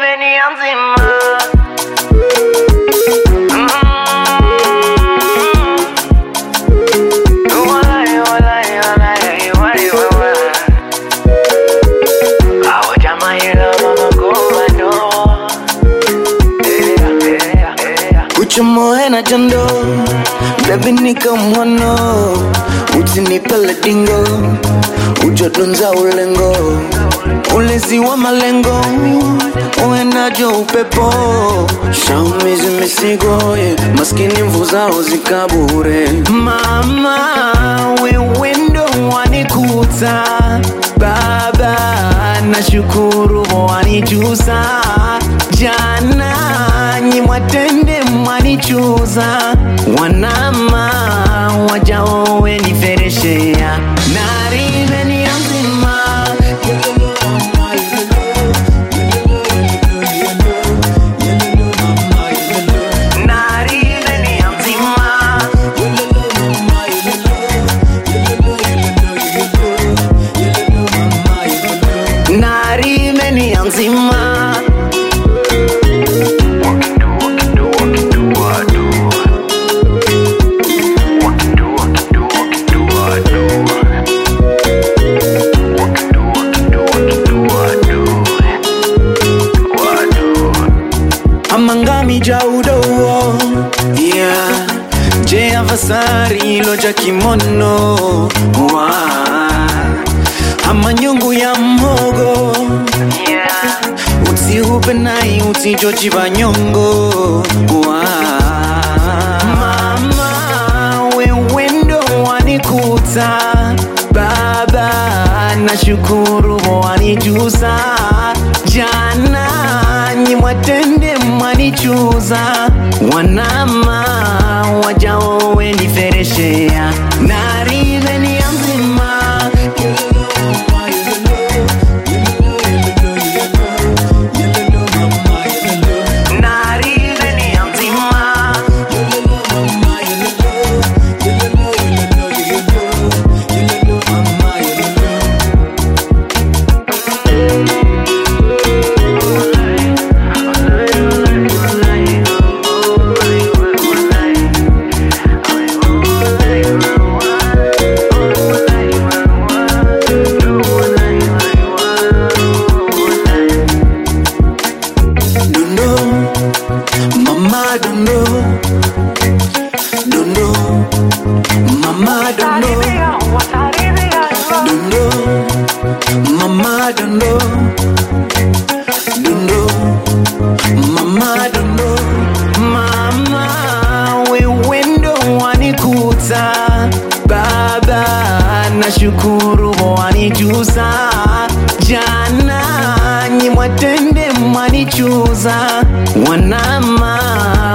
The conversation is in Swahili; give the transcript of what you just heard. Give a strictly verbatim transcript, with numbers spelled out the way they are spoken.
Uchomoe na jando, baby nika mwana, utinipele dingo, ujodunza ulengo, ulezi wa malengo, uendajo upepo, shaumizi misigo, yeah. Maskini mvuzao zikabure. Mama, wewe ndo wanikuta, baba, nashukuru wanijuza, jana nyimwatende mwanichuza, wanama wajaowe nifereshea, narive ni anzima, narive ni anzima, narive ni anzima. Amangami jaudo, yeah. Je avasari loja kimono, wa. Amanyungu ya mhogo, yeah. Uti upenai uti joji banyongo, wa. Mama wewe ndo wanikuta, baba nashukuru wanijuza, jana nyimwatende mwanichuza, wanama wajaowe nifereshea, narive ni anzima, narive ni anzima, mama don't know, don't know, mama don't know, don't know, mama don't know, don't know, mama don't know, mama wewe ndo wanikuta, baba nashukuru wanijuza, jana nyimwatende mwanichuza, wanama